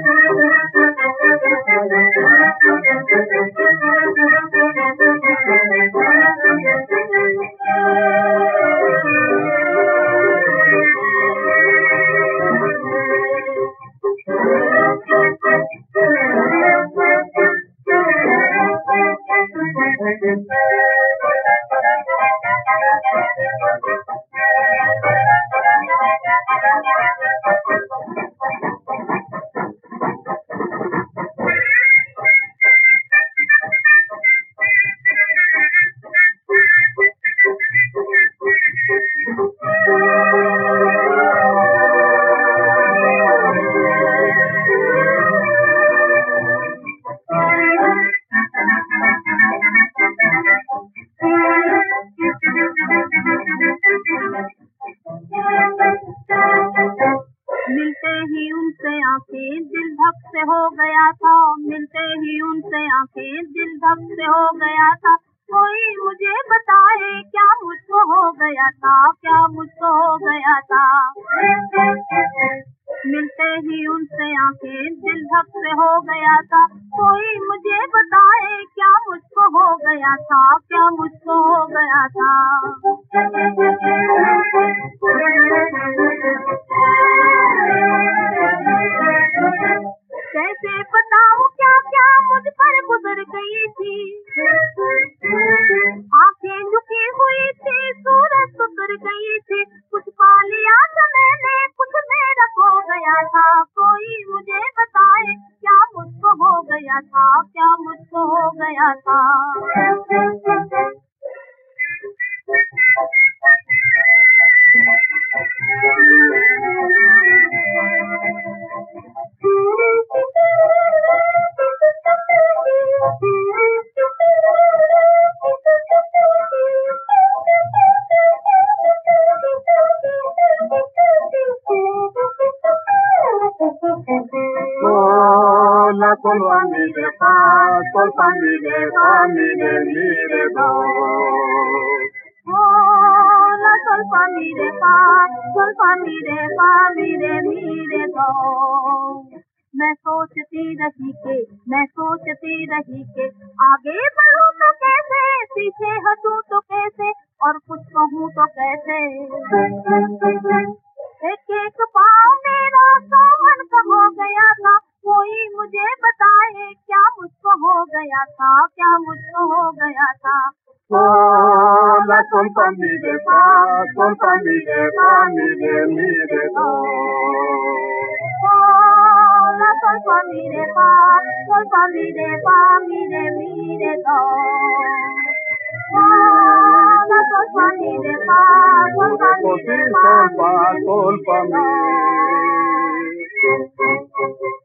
दिल धक से हो गया था, मिलते ही उनसे आंखें दिल धक से हो गया था। कोई मुझे बताए क्या मुझको हो गया था, क्या मुझको हो गया था। मिलते ही उनसे आंखें दिल धक से हो गया था। कोई मुझे बताए क्या मुझको हो गया था, क्या मुझको हो गया था। कैसे बताऊं क्या क्या मुझ पर गुजर गई थी। आंखें झुकी हुई थी, सूरज उतर गई थी। कुछ पा लिया था मैंने, कुछ मेरा खो गया था। कोई मुझे बताए क्या मुझको हो गया था, क्या मुझको हो गया था। Colpa mi de paz, colpa mi de mi de do. La colpa mi de paz, colpa mi de mi de do. मैं सोचती रही के आगे बढ़ूं तो कैसे, पीछे हटूं तो कैसे, और कुछ कहूं तो कैसे। एक एक पाँव मेरा सोहन का हो गया था। कोई मुझे बताए क्या मुझको हो गया था, क्या मुझको हो गया था। La colpa mi de paz, colpa mi de mi de do. La colpa mi de paz, colpa mi de mi de do. La colpa mi de paz, colpa mi de Colpa mi.